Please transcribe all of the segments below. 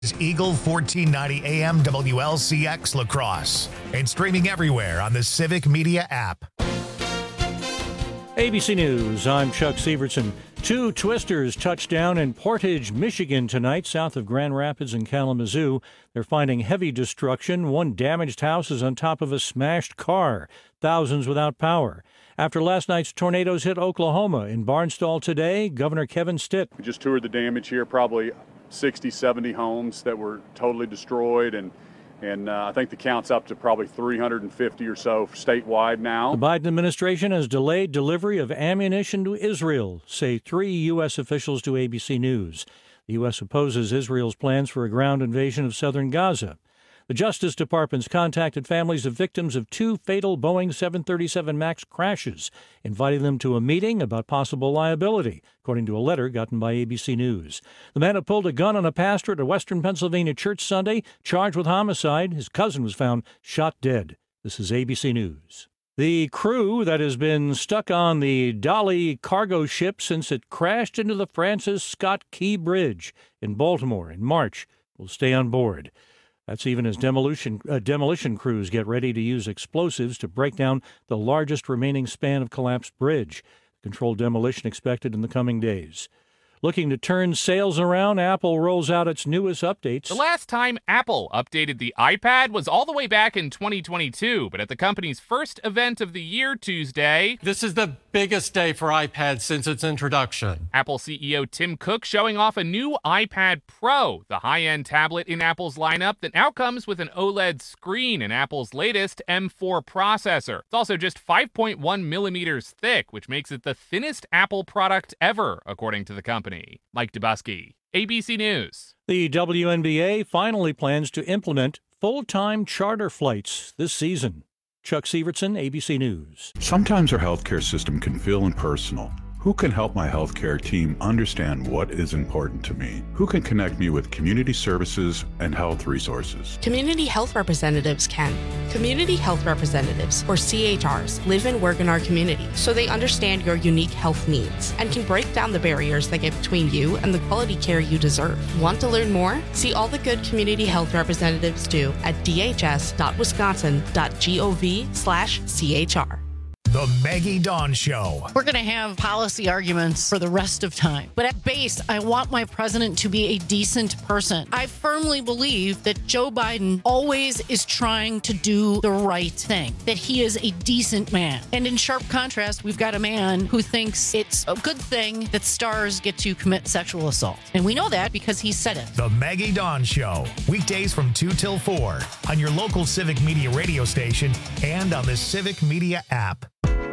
is Eagle 1490 AM WLCX La Crosse and streaming everywhere on the Civic Media app. ABC News, I'm Chuck Sievertson. Two twisters touched down in Portage, Michigan tonight, south of Grand Rapids and Kalamazoo. They're finding heavy destruction. One damaged house is on top of a smashed car. Thousands without power. After last night's tornadoes hit Oklahoma, in Barnstall today, Governor Kevin Stitt. We just toured the damage here, probably 60, 70 homes that were totally destroyed, and I think the count's up to probably 350 or so statewide now. The Biden administration has delayed delivery of ammunition to Israel, say three U.S. officials to ABC News. The U.S. opposes Israel's plans for a ground invasion of southern Gaza. The Justice Department's contacted families of victims of two fatal Boeing 737 MAX crashes, inviting them to a meeting about possible liability, according to a letter gotten by ABC News. The man who pulled a gun on a pastor at a Western Pennsylvania church Sunday, charged with homicide. His cousin was found shot dead. This is ABC News. The crew that has been stuck on the Dali cargo ship since it crashed into the Francis Scott Key Bridge in Baltimore in March will stay on board. That's even as demolition crews get ready to use explosives to break down the largest remaining span of collapsed bridge. Controlled demolition expected in the coming days. Looking to turn sales around, Apple rolls out its newest updates. The last time Apple updated the iPad was all the way back in 2022, but at the company's first event of the year Tuesday. This is the biggest day for iPad since its introduction. Apple CEO Tim Cook showing off a new iPad Pro, the high-end tablet in Apple's lineup that now comes with an OLED screen and Apple's latest M4 processor. It's also just 5.1 millimeters thick, which makes it the thinnest Apple product ever, according to the company. Mike Dubusky, ABC News. The WNBA finally plans to implement full-time charter flights this season. Chuck Sievertson, ABC News. Sometimes our healthcare system can feel impersonal. Who can help my healthcare team understand what is important to me? Who can connect me with community services and health resources? Community health representatives can. Community health representatives, or CHRs, live and work in our community, so they understand your unique health needs and can break down the barriers that get between you and the quality care you deserve. Want to learn more? See all the good community health representatives do at dhs.wisconsin.gov/CHR. The Maggie Dawn Show. We're going to have policy arguments for the rest of time. But at base, I want my president to be a decent person. I firmly believe that Joe Biden always is trying to do the right thing, that he is a decent man. And in sharp contrast, we've got a man who thinks it's a good thing that stars get to commit sexual assault. And we know that because he said it. The Maggie Dawn Show. Weekdays from 2 till 4 on your local Civic Media radio station and on the Civic Media app.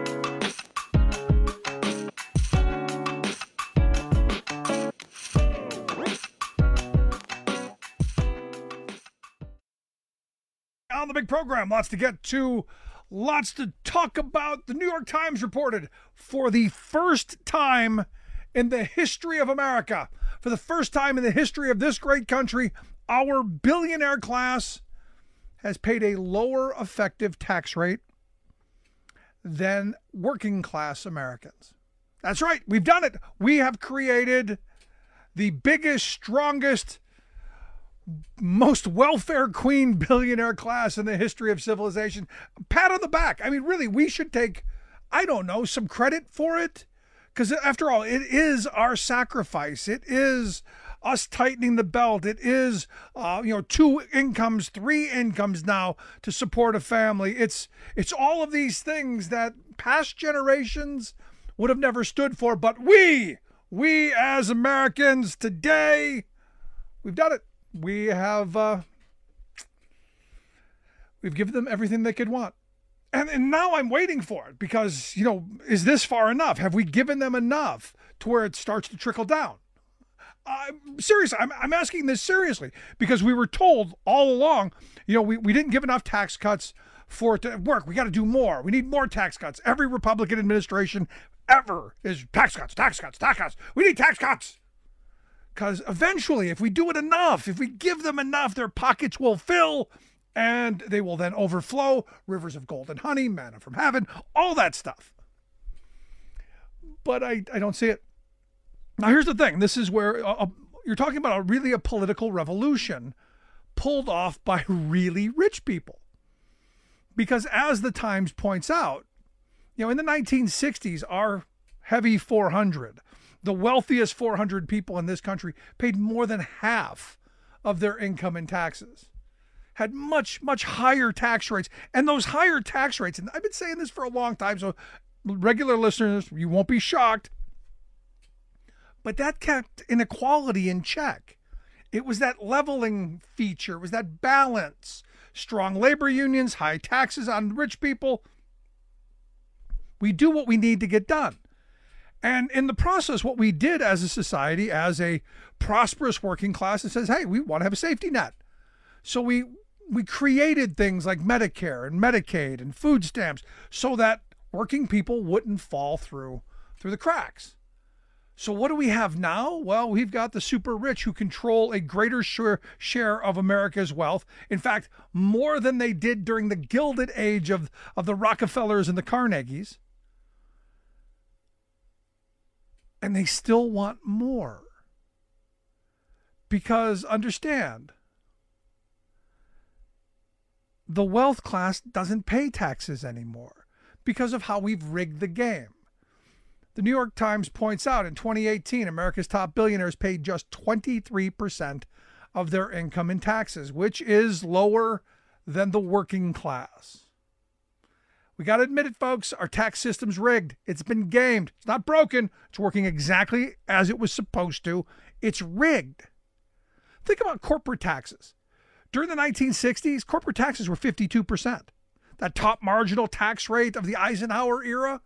On the big program, lots to get to, lots to talk about. The New York Times reported for the first time in the history of America, for the first time in the history of this great country, our billionaire class has paid a lower effective tax rate than working class Americans. That's right, we've done it. We have created the biggest, strongest, most welfare queen billionaire class in the history of civilization. Pat on the back. I mean, really, we should take, I don't know, some credit for it. Because after all, it is our sacrifice. It is us tightening the belt. It is, 2 incomes, 3 incomes now to support a family. It's all of these things that past generations would have never stood for. But we as Americans today, we've done it. We have, we've given them everything they could want. And now I'm waiting for it because, is this far enough? Have we given them enough to where it starts to trickle down? Seriously, I'm asking this seriously because we were told all along, we didn't give enough tax cuts for it to work. We got to do more. We need more tax cuts. Every Republican administration ever is tax cuts, tax cuts, tax cuts. We need tax cuts. Because eventually, if we do it enough, if we give them enough, their pockets will fill and they will then overflow. Rivers of gold and honey, manna from heaven, all that stuff. But I don't see it. Now, here's the thing. This is where, you're talking about a political revolution pulled off by really rich people. Because as the Times points out, in the 1960s, our heavy 400, the wealthiest 400 people in this country, paid more than half of their income in taxes, had much, much higher tax rates. And those higher tax rates, and I've been saying this for a long time, so regular listeners, you won't be shocked, but that kept inequality in check. It was that leveling feature. It was that balance. Strong labor unions, high taxes on rich people. We do what we need to get done. And in the process, what we did as a society, as a prosperous working class, it says, hey, we want to have a safety net. So we created things like Medicare and Medicaid and food stamps so that working people wouldn't fall through the cracks. So what do we have now? Well, we've got the super rich who control a greater share of America's wealth. In fact, more than they did during the Gilded Age of the Rockefellers and the Carnegies. And they still want more. Because, understand, the wealth class doesn't pay taxes anymore because of how we've rigged the game. The New York Times points out in 2018, America's top billionaires paid just 23% of their income in taxes, which is lower than the working class. We got to admit it, folks. Our tax system's rigged. It's been gamed. It's not broken. It's working exactly as it was supposed to. It's rigged. Think about corporate taxes. During the 1960s, corporate taxes were 52%. That top marginal tax rate of the Eisenhower era,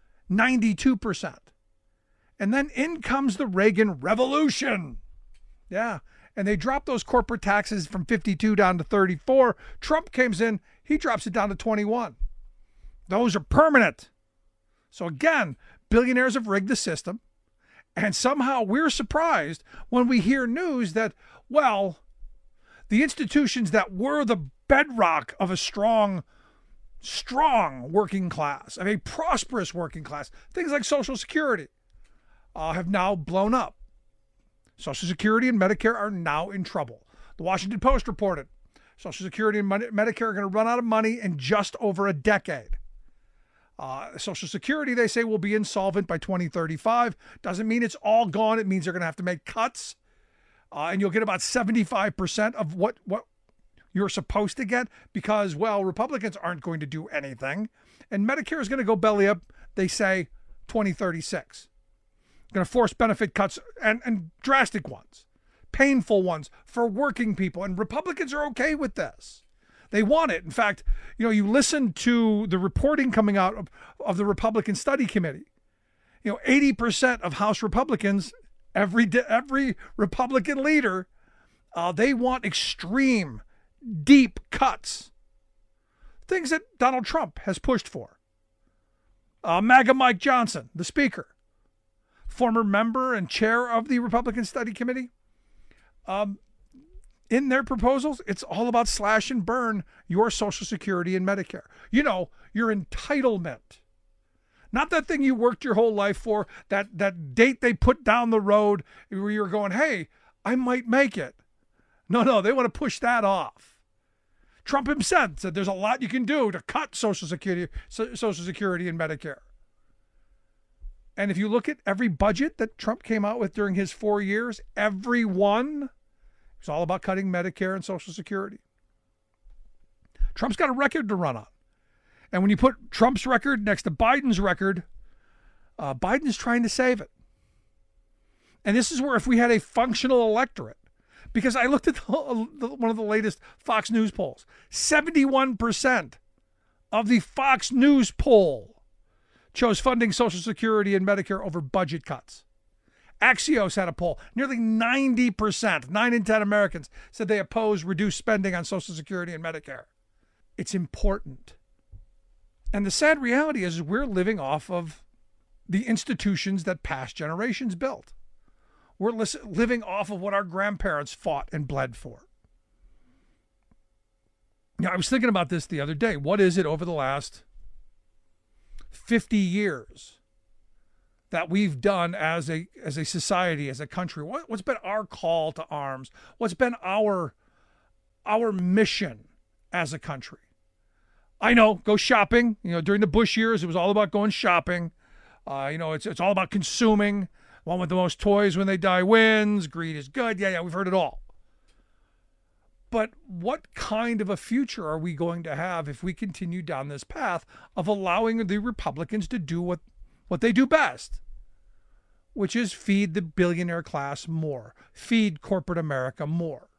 92%. And then in comes the Reagan Revolution. Yeah. And they dropped those corporate taxes from 52 down to 34. Trump comes in, he drops it down to 21. Those are permanent. So again, billionaires have rigged the system. And somehow we're surprised when we hear news that, well, the institutions that were the bedrock of a strong working class, of a prosperous working class, things like Social Security, have now blown up. Social Security and Medicare are now in trouble. The Washington Post reported Social Security and Medicare are going to run out of money in just over a decade. Social Security, they say, will be insolvent by 2035. Doesn't mean it's all gone. It means they're going to have to make cuts. And you'll get about 75% of what you're supposed to get because, well, Republicans aren't going to do anything. And Medicare is going to go belly up, they say, 2036. Going to force benefit cuts and drastic ones, painful ones for working people. And Republicans are okay with this. They want it. In fact, you listen to the reporting coming out of the Republican Study Committee. 80% of House Republicans, every Republican leader, they want extreme, deep cuts. Things that Donald Trump has pushed for. MAGA Mike Johnson, the Speaker, former member and chair of the Republican Study Committee, in their proposals, it's all about slash and burn your Social Security and Medicare. Your entitlement. Not that thing you worked your whole life for, that date they put down the road where you're going, hey, I might make it. No, they want to push that off. Trump himself said there's a lot you can do to cut Social Security and Medicare. And if you look at every budget that Trump came out with during his 4 years, every one, it's all about cutting Medicare and Social Security. Trump's got a record to run on. And when you put Trump's record next to Biden's record, Biden's trying to save it. And this is where if we had a functional electorate, because I looked at one of the latest Fox News polls, 71% of the Fox News poll chose funding Social Security and Medicare over budget cuts. Axios had a poll. Nearly 90%, 9 in 10 Americans, said they oppose reduced spending on Social Security and Medicare. It's important. And the sad reality is we're living off of the institutions that past generations built. We're living off of what our grandparents fought and bled for. Now, I was thinking about this the other day. What is it over the last 50 years that we've done as a society, as a country? What's been our call to arms? What's been our mission as a country? I know, go shopping. During the Bush years, it was all about going shopping. It's all about consuming. One with the most toys when they die wins. Greed is good. Yeah, we've heard it all. But what kind of a future are we going to have if we continue down this path of allowing the Republicans to do what they do best, which is feed the billionaire class more, feed corporate America more?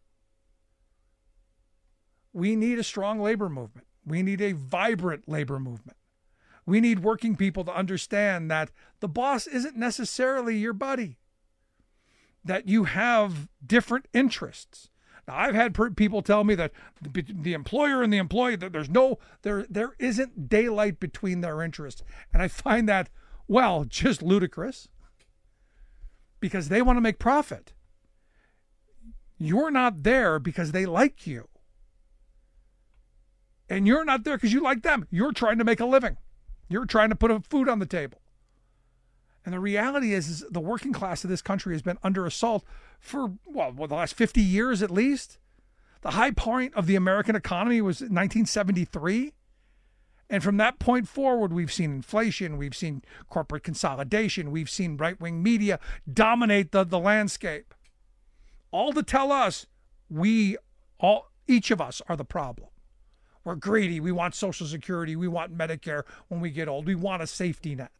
We need a strong labor movement. We need a vibrant labor movement. We need working people to understand that the boss isn't necessarily your buddy, that you have different interests. Now, I've had people tell me that the employer and the employee, that there isn't daylight between their interests. And I find that, well, just ludicrous, because they want to make profit. You're not there because they like you. And you're not there because you like them. You're trying to make a living. You're trying to put food on the table. And the reality is the working class of this country has been under assault for, the last 50 years at least. The high point of the American economy was 1973. And from that point forward, we've seen inflation, we've seen corporate consolidation, we've seen right-wing media dominate the landscape. All to tell us, each of us are the problem. We're greedy. We want Social Security. We want Medicare when we get old. We want a safety net.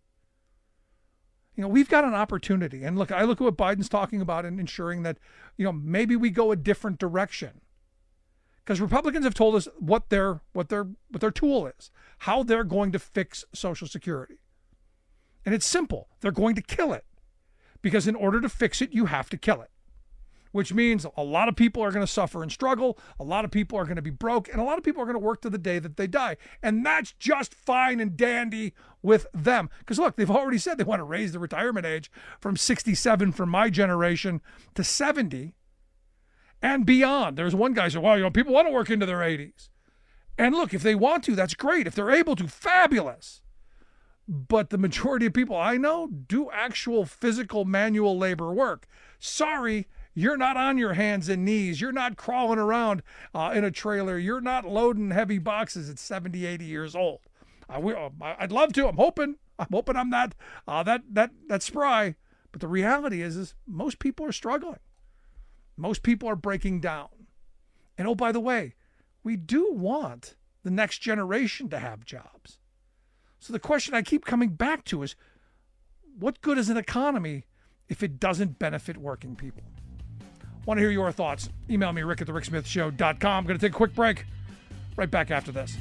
We've got an opportunity. And I look at what Biden's talking about and ensuring that, maybe we go a different direction. Because Republicans have told us what their tool is, how they're going to fix Social Security. And it's simple. They're going to kill it. Because in order to fix it, you have to kill it. Which means a lot of people are going to suffer and struggle. A lot of people are going to be broke. And a lot of people are going to work to the day that they die. And that's just fine and dandy with them. Because look, they've already said they want to raise the retirement age from 67 from my generation to 70 and beyond. There's one guy who said, people want to work into their 80s. And look, if they want to, that's great. If they're able to, fabulous. But the majority of people I know do actual physical manual labor work. Sorry, you're not on your hands and knees. You're not crawling around in a trailer. You're not loading heavy boxes at 70, 80 years old. I'd love to. I'm hoping I'm not that spry. But the reality is most people are struggling. Most people are breaking down. And oh, by the way, we do want the next generation to have jobs. So the question I keep coming back to is, what good is an economy if it doesn't benefit working people? Want to hear your thoughts? Email me, rick@thericksmithshow.com. I'm going to take a quick break. Right back after this.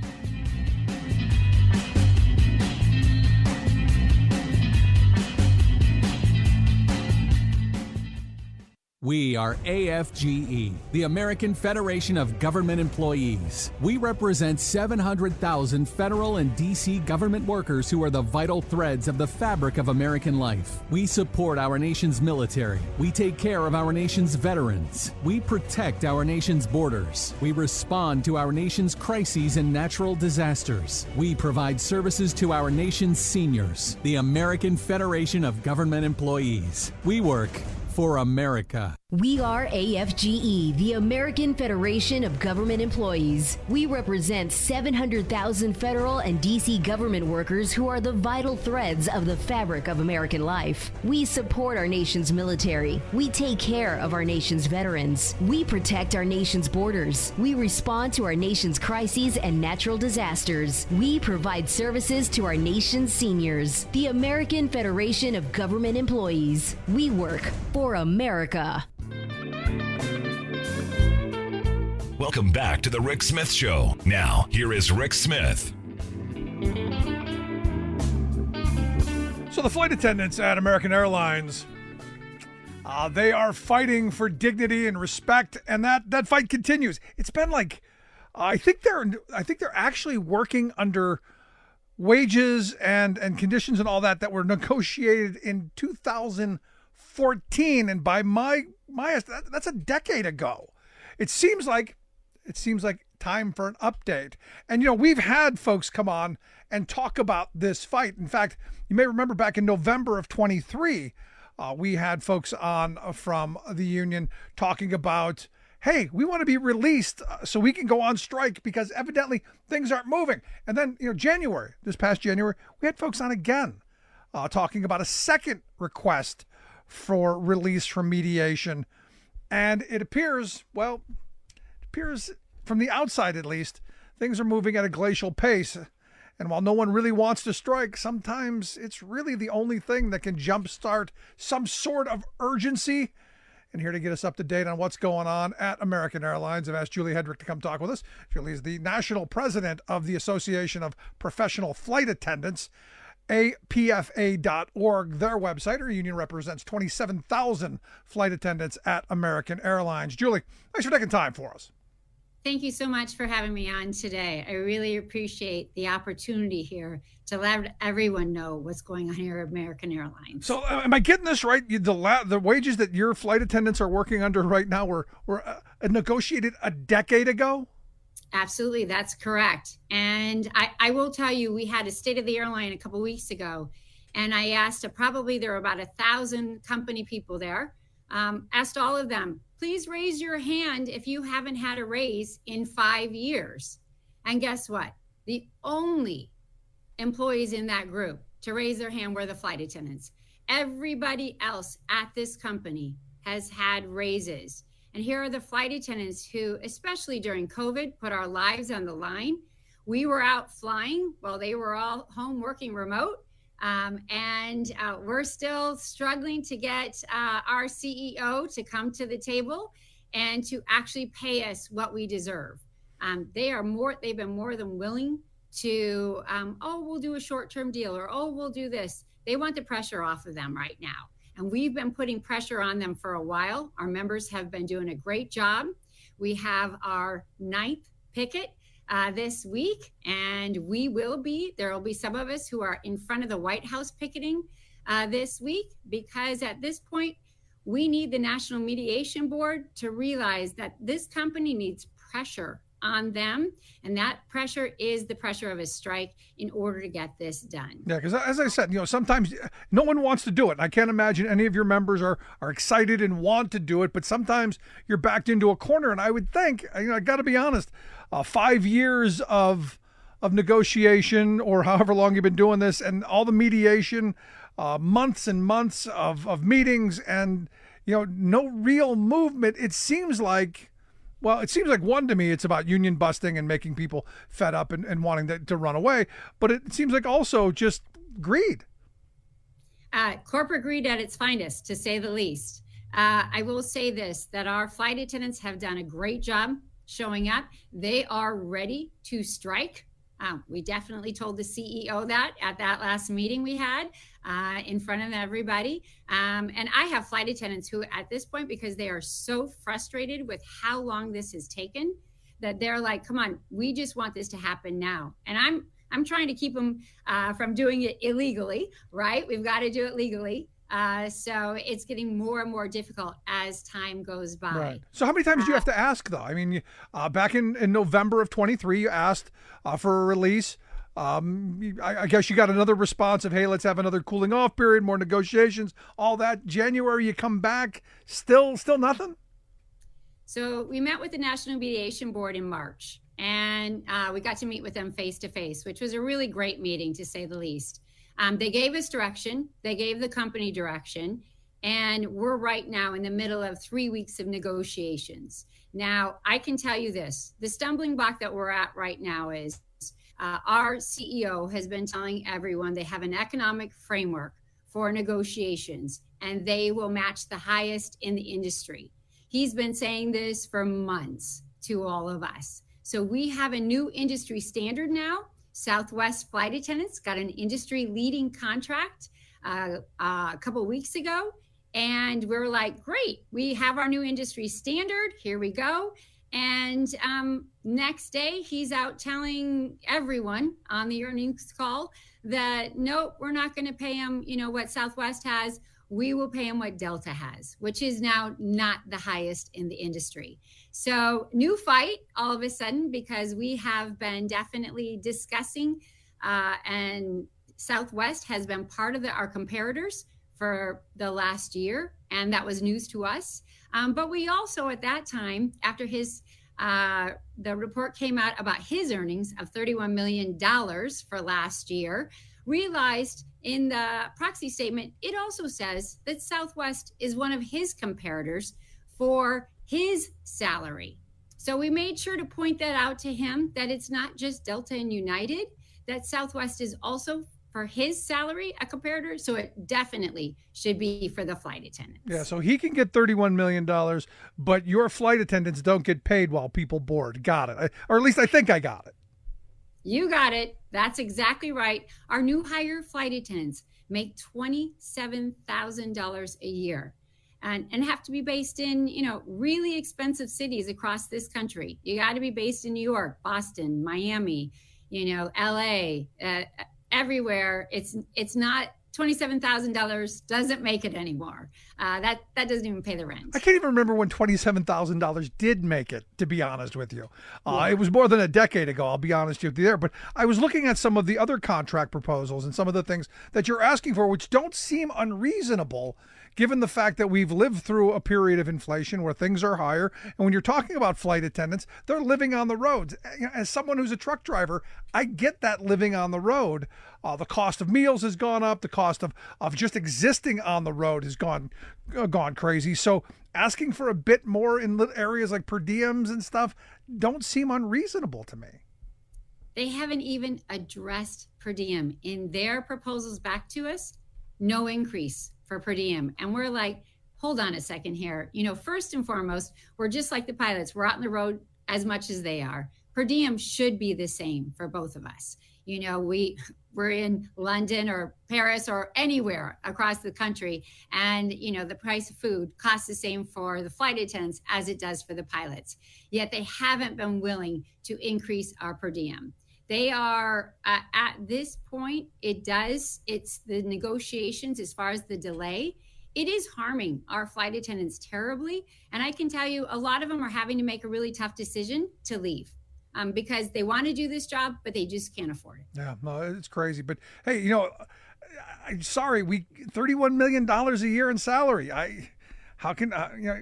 We are AFGE, the American Federation of Government Employees. We represent 700,000 federal and D.C. government workers who are the vital threads of the fabric of American life. We support our nation's military. We take care of our nation's veterans. We protect our nation's borders. We respond to our nation's crises and natural disasters. We provide services to our nation's seniors. The American Federation of Government Employees. We work for America. We are AFGE, the American Federation of Government Employees. We represent 700,000 federal and D.C. government workers who are the vital threads of the fabric of American life. We support our nation's military. We take care of our nation's veterans. We protect our nation's borders. We respond to our nation's crises and natural disasters. We provide services to our nation's seniors. The American Federation of Government Employees. We work for America. Welcome back to The Rick Smith Show. Now, here is Rick Smith. So the flight attendants at American Airlines, they are fighting for dignity and respect, and that fight continues. It's been I think they're actually working under wages and conditions and all that were negotiated in 2014, and by my that's a decade ago. It seems like time for an update. And we've had folks come on and talk about this fight. In fact, you may remember back in November of 23, we had folks on from the union talking about, hey, we want to be released so we can go on strike because evidently things aren't moving. And then, this past January, we had folks on again talking about a second request for release from mediation. And it appears from the outside at least, things are moving at a glacial pace. And while no one really wants to strike, sometimes it's really the only thing that can jumpstart some sort of urgency. And here to get us up to date on what's going on at American Airlines, I've asked Julie Hedrick to come talk with us. Julie is the national president of the Association of Professional Flight Attendants, APFA.org, their website. Her union represents 27,000 flight attendants at American Airlines. Julie, thanks for taking time for us. Thank you so much for having me on today. I really appreciate the opportunity here to let everyone know what's going on here at American Airlines. So am I getting this right? The wages that your flight attendants are working under right now were negotiated a decade ago? Absolutely, that's correct. And I will tell you, we had a State of the Airline a couple weeks ago, and I asked, probably there were about 1,000 company people there, asked all of them, please raise your hand if you haven't had a raise in 5 years. And guess what? The only employees in that group to raise their hand were the flight attendants. Everybody else at this company has had raises. And here are the flight attendants who, especially during COVID, put our lives on the line. We were out flying while they were all home working remote. And we're still struggling to get our CEO to come to the table and to actually pay us what we deserve. They've been more than willing to, we'll do a short-term deal, or, we'll do this. They want the pressure off of them right now. And we've been putting pressure on them for a while. Our members have been doing a great job. We have our 9th picket this week, and there will be some of us who are in front of the White House picketing this week, because at this point, we need the National Mediation Board to realize that this company needs pressure on them, and that pressure is the pressure of a strike in order to get this done. Yeah, because as I said, sometimes no one wants to do it. I can't imagine any of your members are excited and want to do it, but sometimes you're backed into a corner. And I would think, I got to be honest, 5 years of negotiation, or however long you've been doing this, and all the mediation, months and months of meetings, and no real movement. It seems like one, to me, it's about union busting and making people fed up and wanting to run away. But it seems like also just greed. Corporate greed at its finest, to say the least. I will say this, that our flight attendants have done a great job showing up. They are ready to strike. We definitely told the CEO that at that last meeting we had in front of everybody. And I have flight attendants who at this point, because they are so frustrated with how long this has taken, that they're like, come on, we just want this to happen now. And I'm trying to keep them from doing it illegally, right? We've got to do it legally. So it's getting more and more difficult as time goes by. Right. So how many times do you have to ask, though? I mean, back in November of 23, you asked for a release. I guess you got another response of, hey, let's have another cooling off period, more negotiations, all that. January, you come back, still nothing? So we met with the National Mediation Board in March, and we got to meet with them face to face, which was a really great meeting, to say the least. They gave us direction. They gave the company direction. And we're right now in the middle of 3 weeks of negotiations. Now, I can tell you this. The stumbling block that we're at right now is our CEO has been telling everyone they have an economic framework for negotiations, and they will match the highest in the industry. He's been saying this for months to all of us. So we have a new industry standard now. Southwest flight attendants got an industry leading contract a couple of weeks ago. And we're like, great, we have our new industry standard. Here we go. And next day, he's out telling everyone on the earnings call that, nope, we're not going to pay him, what Southwest has. We will pay him what Delta has, which is now not the highest in the industry. So new fight all of a sudden, because we have been definitely discussing and Southwest has been part of our comparators for the last year, and that was news to us. But we also, at that time, after the report came out about his earnings of $31 million for last year, realized in the proxy statement, it also says that Southwest is one of his comparators for his salary. So we made sure to point that out to him, that it's not just Delta and United, that Southwest is also for his salary a comparator. So it definitely should be for the flight attendants. Yeah, so he can get $31 million, but your flight attendants don't get paid while people board. Got it. Or at least I think I got it. You got it. That's exactly right. Our new hire flight attendants make $27,000 a year and have to be based in, really expensive cities across this country. You got to be based in New York, Boston, Miami, LA, everywhere. It's not $27,000 doesn't make it anymore. That doesn't even pay the rent. I can't even remember when $27,000 did make it, to be honest with you. It was more than a decade ago, I'll be honest with you there. But I was looking at some of the other contract proposals and some of the things that you're asking for, which don't seem unreasonable, given the fact that we've lived through a period of inflation where things are higher. And when you're talking about flight attendants, they're living on the roads. As someone who's a truck driver, I get that living on the road. The cost of meals has gone up. The cost of just existing on the road has gone crazy. So asking for a bit more in areas like per diems and stuff don't seem unreasonable to me. They haven't even addressed per diem in their proposals back to us. No increase for per diem. And we're like, hold on a second here. First and foremost, we're just like the pilots. We're out on the road as much as they are. Per diem should be the same for both of us. We're in London or Paris or anywhere across the country. And, the price of food costs the same for the flight attendants as it does for the pilots. Yet they haven't been willing to increase our per diem. They are at this point, it's the negotiations as far as the delay. It is harming our flight attendants terribly. And I can tell you a lot of them are having to make a really tough decision to leave because they want to do this job, but they just can't afford it. Yeah, no, it's crazy. But hey, I'm sorry, $31 million a year in salary. How can I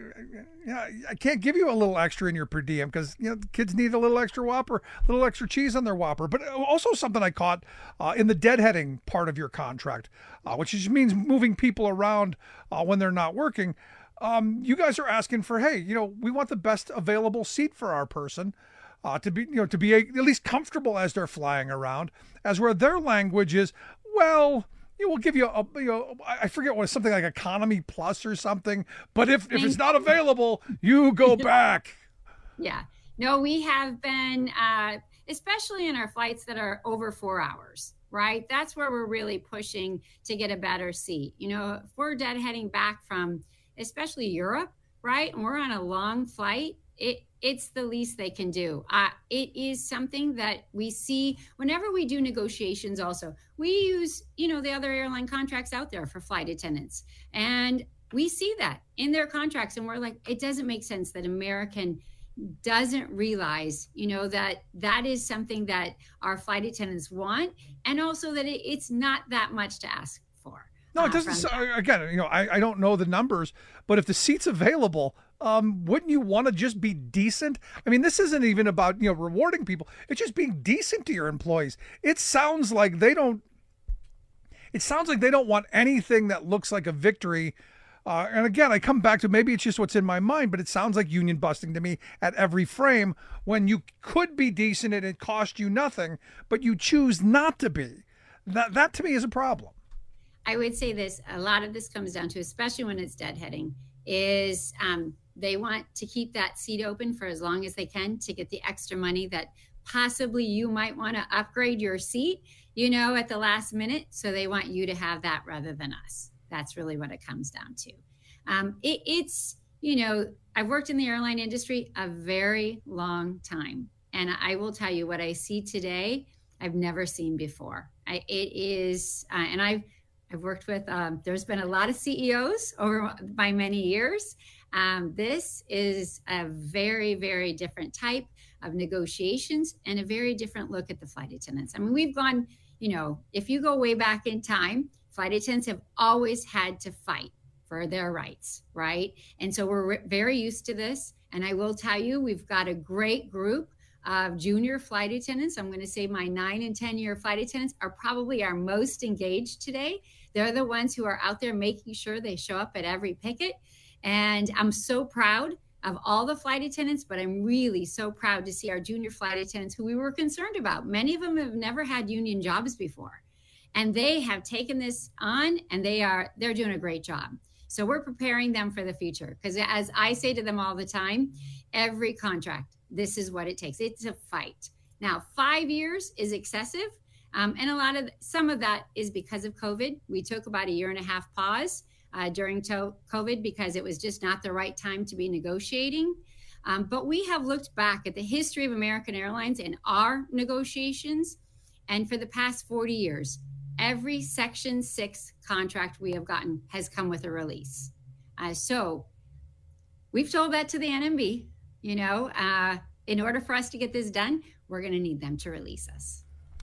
can't give you a little extra in your per diem because kids need a little extra Whopper, a little extra cheese on their Whopper. But also something I caught in the deadheading part of your contract, which just means moving people around when they're not working. You guys are asking for, hey, we want the best available seat for our person to be at least comfortable as they're flying around. As where their language is, well, we'll give you I forget what, something like economy plus or something. But if it's not available, you go back. Yeah. No, we have been, especially in our flights that are over 4 hours, right? That's where we're really pushing to get a better seat. If we're deadheading back from, especially Europe, right? And we're on a long flight, it's the least they can do. It is something that we see whenever we do negotiations also. We use, the other airline contracts out there for flight attendants. And we see that in their contracts. And we're like, it doesn't make sense that American doesn't realize, that is something that our flight attendants want. And also that it's not that much to ask for. No, it doesn't. Again, I don't know the numbers, but if the seat's available, wouldn't you want to just be decent? I mean, this isn't even about, rewarding people. It's just being decent to your employees. It sounds like they don't want anything that looks like a victory. And again, I come back to maybe it's just what's in my mind, but it sounds like union busting to me at every frame when you could be decent and it cost you nothing, but you choose not to be. That to me is a problem. I would say this, a lot of this comes down to, especially when it's deadheading, is they want to keep that seat open for as long as they can to get the extra money that possibly you might want to upgrade your seat, at the last minute. So they want you to have that rather than us. That's really what it comes down to. It's, I've worked in the airline industry a very long time. And I will tell you what I see today, I've never seen before. It is, and I've worked with, there's been a lot of CEOs over by many years. This is a very, very different type of negotiations and a very different look at the flight attendants. I mean, we've gone, if you go way back in time, flight attendants have always had to fight for their rights, right? And so we're very used to this. And I will tell you, we've got a great group of junior flight attendants. I'm going to say my 9 and 10-year flight attendants are probably our most engaged today. They're the ones who are out there making sure they show up at every picket. And I'm so proud of all the flight attendants, but I'm really so proud to see our junior flight attendants who we were concerned about. Many of them have never had union jobs before, and they have taken this on, and they're doing a great job. So we're preparing them for the future, because as I say to them all the time, every contract, this is what it takes. It's a fight. Now, 5 years is excessive. And some of that is because of COVID. We took about a 1.5 year pause during COVID because it was just not the right time to be negotiating. But we have looked back at the history of American Airlines and our negotiations. And for the past 40 years, every Section 6 contract we have gotten has come with a release. So we've told that to the NMB, in order for us to get this done, we're going to need them to release us.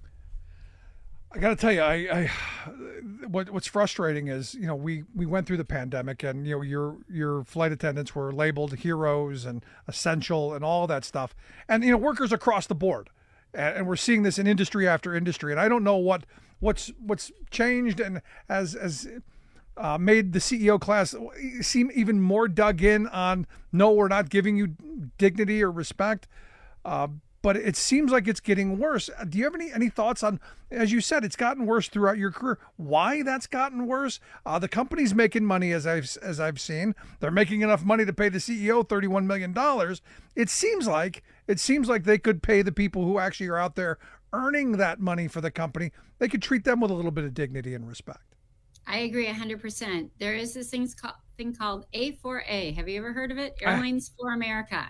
I got to tell you, what's frustrating is, we went through the pandemic, and your flight attendants were labeled heroes and essential and all that stuff, and workers across the board, and we're seeing this in industry after industry. And I don't know what's changed and has made the CEO class seem even more dug in on, no, we're not giving you dignity or respect. But it seems like it's getting worse. Do you have any thoughts on, as you said, it's gotten worse throughout your career, why that's gotten worse? The company's making money, as I've seen. They're making enough money to pay the CEO $31 million. It seems like they could pay the people who actually are out there earning that money for the company. They could treat them with a little bit of dignity and respect. I agree 100%. There is this thing called A4A. Have you ever heard of it? Airlines for America.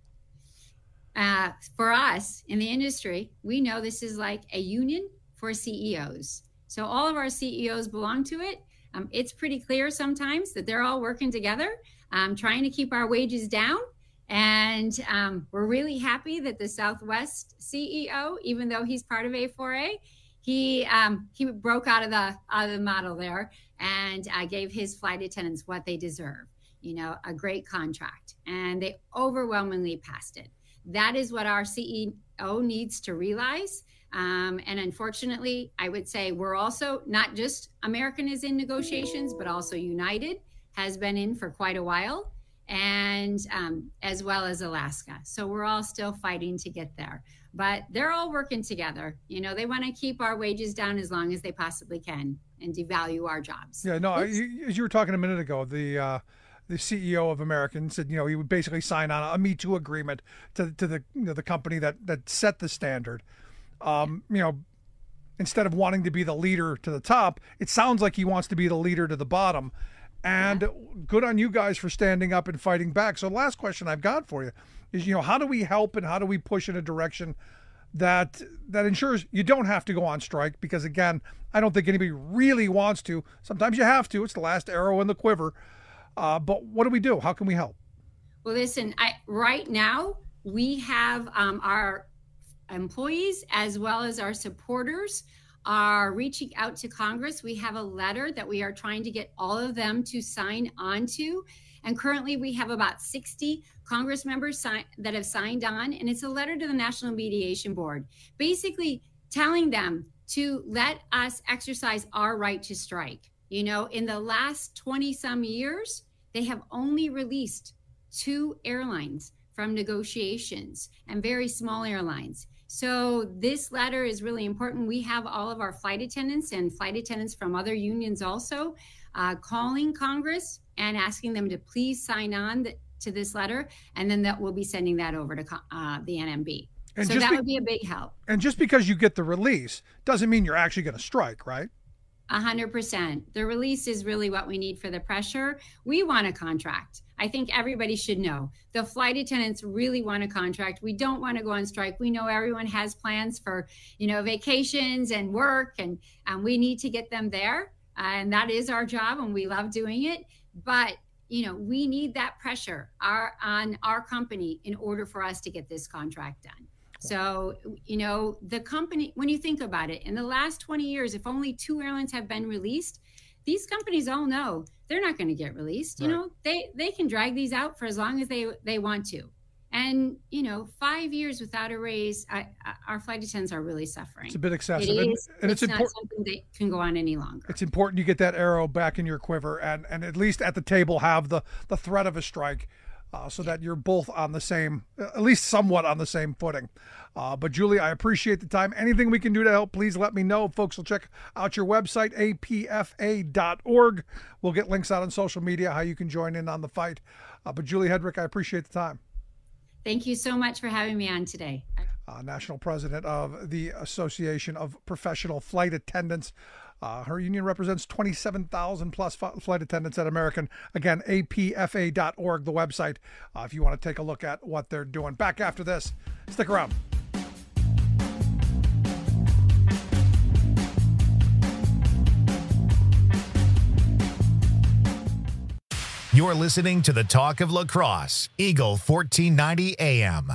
For us in the industry, we know this is like a union for CEOs. So all of our CEOs belong to it. It's pretty clear sometimes that they're all working together, trying to keep our wages down. And we're really happy that the Southwest CEO, even though he's part of A4A, he broke out of the model there and gave his flight attendants what they deserve, a great contract. And they overwhelmingly passed it. That is what our CEO needs to realize. And unfortunately, I would say we're also not just American is in negotiations, but also United has been in for quite a while, and as well as Alaska. So we're all still fighting to get there, but they're all working together. They want to keep our wages down as long as they possibly can and devalue our jobs. Yeah, no, as you were talking a minute ago, the CEO of American said, he would basically sign on a Me Too agreement to the the company that set the standard. Instead of wanting to be the leader to the top, it sounds like he wants to be the leader to the bottom. And good on you guys for standing up and fighting back. So the last question I've got for you is, how do we help and how do we push in a direction that ensures you don't have to go on strike? Because again, I don't think anybody really wants to. Sometimes you have to. It's the last arrow in the quiver. But what do we do? How can we help? Well, listen, right now we have our employees as well as our supporters are reaching out to Congress. We have a letter that we are trying to get all of them to sign on to. And currently we have about 60 Congress members that have signed on. And it's a letter to the National Mediation Board, basically telling them to let us exercise our right to strike. In the last 20 some years, they have only released 2 airlines from negotiations, and very small airlines. So this letter is really important. We have all of our flight attendants and flight attendants from other unions also calling Congress and asking them to please sign on to this letter. And then that we'll be sending that over to the NMB. And so that would be a big help. And just because you get the release doesn't mean you're actually going to strike, right? 100%. The release is really what we need for the pressure. We want a contract. I think everybody should know. The flight attendants really want a contract. We don't want to go on strike. We know everyone has plans for, vacations and work, and we need to get them there. And that is our job, and we love doing it. But, we need that pressure on our company in order for us to get this contract done. So, the company, when you think about it, in the last 20 years, if only 2 airlines have been released, these companies all know they're not going to get released. Right. They can drag these out for as long as they want to. And, 5 years without a raise, our flight attendants are really suffering. It's a bit excessive. It's not something that can go on any longer. It's important you get that arrow back in your quiver and at least at the table have the threat of a strike so that you're both on the same, at least somewhat on the same footing. But Julie, I appreciate the time. Anything we can do to help, please let me know. Folks will check out your website, apfa.org. We'll get links out on social media, how you can join in on the fight. But Julie Hedrick, I appreciate the time. Thank you so much for having me on today. National President of the Association of Professional Flight Attendants. Her union represents 27,000 plus flight attendants at American. Again, apfa.org, the website, if you want to take a look at what they're doing. Back after this. Stick around. You're listening to the Talk of Lacrosse, Eagle 1490 AM.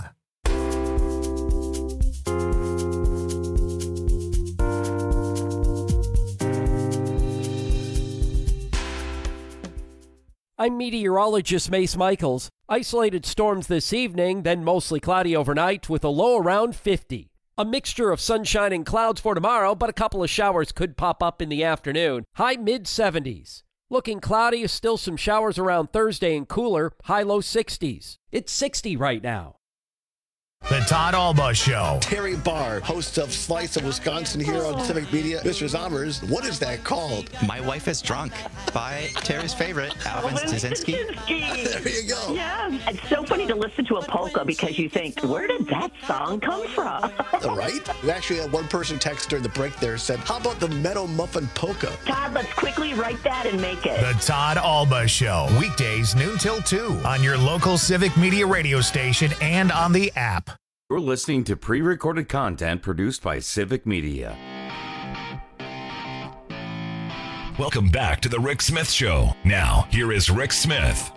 I'm meteorologist Mace Michaels. Isolated storms this evening, then mostly cloudy overnight with a low around 50. A mixture of sunshine and clouds for tomorrow, but a couple of showers could pop up in the afternoon. High mid-70s. Looking cloudy, still some showers around Thursday and cooler, high low 60s. It's 60 right now. The Todd Alba Show. Terry Barr, host of Slice of Wisconsin here on Civic Media. Mr. Zommers, what is that called? My Wife is Drunk by Terry's favorite, Alvin Staszynski. There you go. Yeah, it's so funny to listen to a polka because you think, where did that song come from? Right? We actually had one person text during the break there said, how about the Meadow Muffin Polka? Todd, let's quickly write that and make it. The Todd Alba Show. Weekdays noon till 2 on your local Civic Media radio station and on the app. You're listening to pre-recorded content produced by Civic Media. Welcome back to the Rick Smith Show. Now, here is Rick Smith.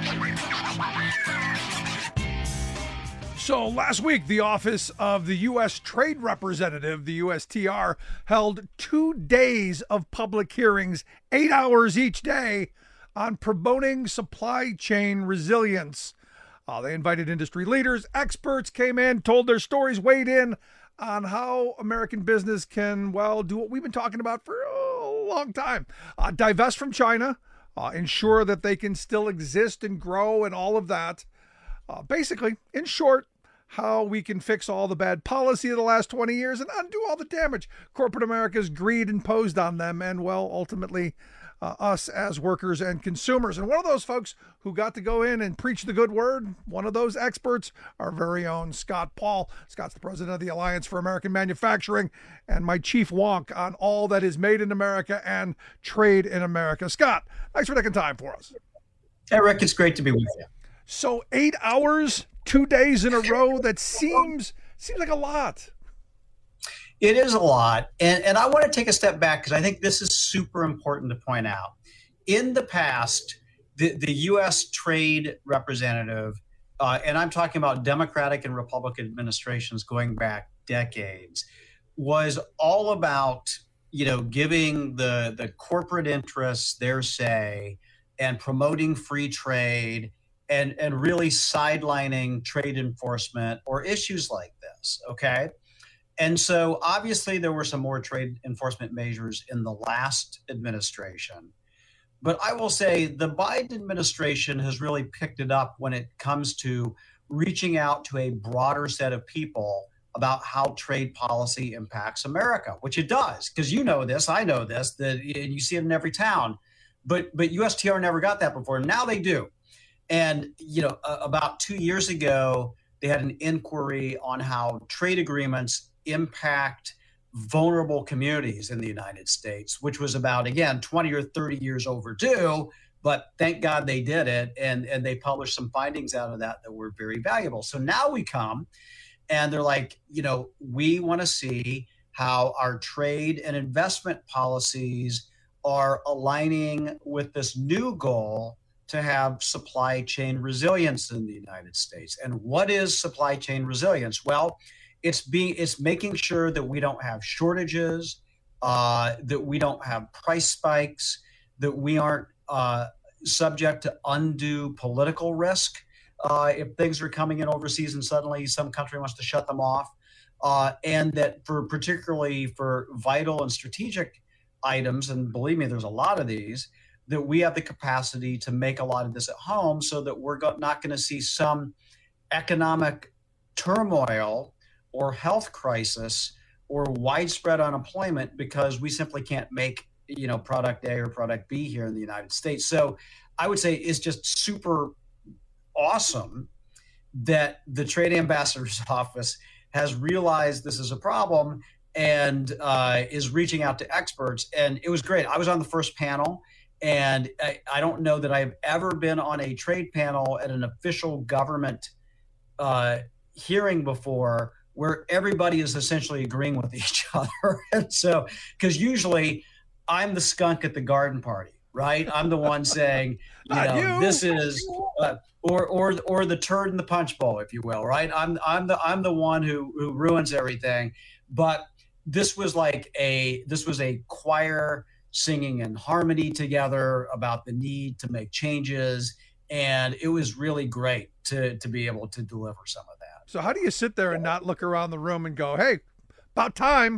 So last week, the Office of the U.S. Trade Representative, the USTR, held 2 days of public hearings, 8 hours each day, on promoting supply chain resilience. They invited industry leaders, experts came in, told their stories, weighed in on how American business can, do what we've been talking about for a long time. Divest from China, ensure that they can still exist and grow and all of that. Basically, in short, how we can fix all the bad policy of the last 20 years and undo all the damage corporate America's greed imposed on them and, ultimately, us as workers and consumers. And one of those folks who got to go in and preach the good word, one of those experts, our very own Scott Paul. Scott's the president of the Alliance for American Manufacturing and my chief wonk on all that is made in America and trade in America. Scott, thanks for taking time for us. Hey, Rick, it's great to be with you. So 8 hours, 2 days in a row, that seems like a lot. It is a lot. And I want to take a step back because I think this is super important to point out. In the past, the U.S. Trade Representative, and I'm talking about Democratic and Republican administrations going back decades, was all about, giving the corporate interests their say and promoting free trade and really sidelining trade enforcement or issues like this, okay? And so obviously there were some more trade enforcement measures in the last administration. But I will say the Biden administration has really picked it up when it comes to reaching out to a broader set of people about how trade policy impacts America, which it does, because you know this, I know this, that and you see it in every town. But USTR never got that before. Now they do. And, about 2 years ago, they had an inquiry on how trade agreements impact vulnerable communities in the United States, which was about, again, 20 or 30 years overdue, but thank God they did it. And they published some findings out of that were very valuable. So now we come and they're like, we want to see how our trade and investment policies are aligning with this new goal to have supply chain resilience in the United States. And what is supply chain resilience? Well, It's making sure that we don't have shortages, that we don't have price spikes, that we aren't subject to undue political risk if things are coming in overseas and suddenly some country wants to shut them off, and that particularly for vital and strategic items, and believe me, there's a lot of these, that we have the capacity to make a lot of this at home so that we're not going to see some economic turmoil or health crisis or widespread unemployment because we simply can't make, product A or product B here in the United States. So I would say it's just super awesome that the Trade Ambassador's Office has realized this is a problem and is reaching out to experts. And it was great. I was on the first panel, and I don't know that I've ever been on a trade panel at an official government hearing before where everybody is essentially agreeing with each other. And so, because usually I'm the skunk at the garden party, right? I'm the one saying, this is, or the turd in the punch bowl, if you will, right? I'm the one who ruins everything. But this was a choir singing in harmony together about the need to make changes. And it was really great to be able to deliver some of that. So how do you sit there and not look around the room and go, hey, about time?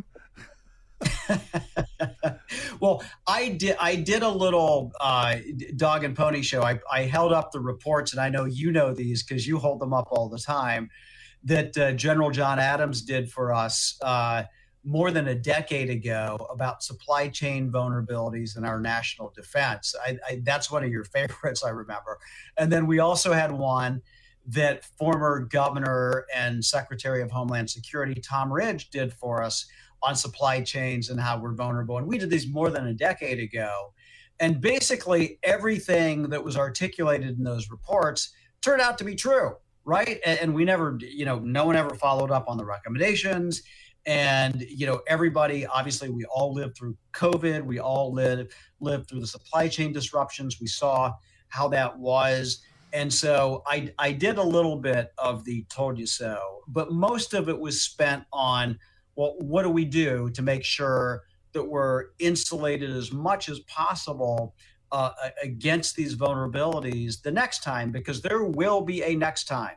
Well, I did a little dog and pony show. I held up the reports, and I know you know these because you hold them up all the time, that General John Adams did for us more than a decade ago about supply chain vulnerabilities in our national defense. That's one of your favorites, I remember. And then we also had one that former Governor and Secretary of Homeland Security Tom Ridge did for us on supply chains and how we're vulnerable. And we did these more than a decade ago. And basically everything that was articulated in those reports turned out to be true, right? And we never, no one ever followed up on the recommendations. And, everybody, obviously, we all lived through COVID. We all lived through the supply chain disruptions. We saw how that was. And so I did a little bit of the told you so, but most of it was spent on, well, what do we do to make sure that we're insulated as much as possible against these vulnerabilities the next time, because there will be a next time.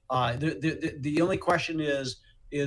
The only question is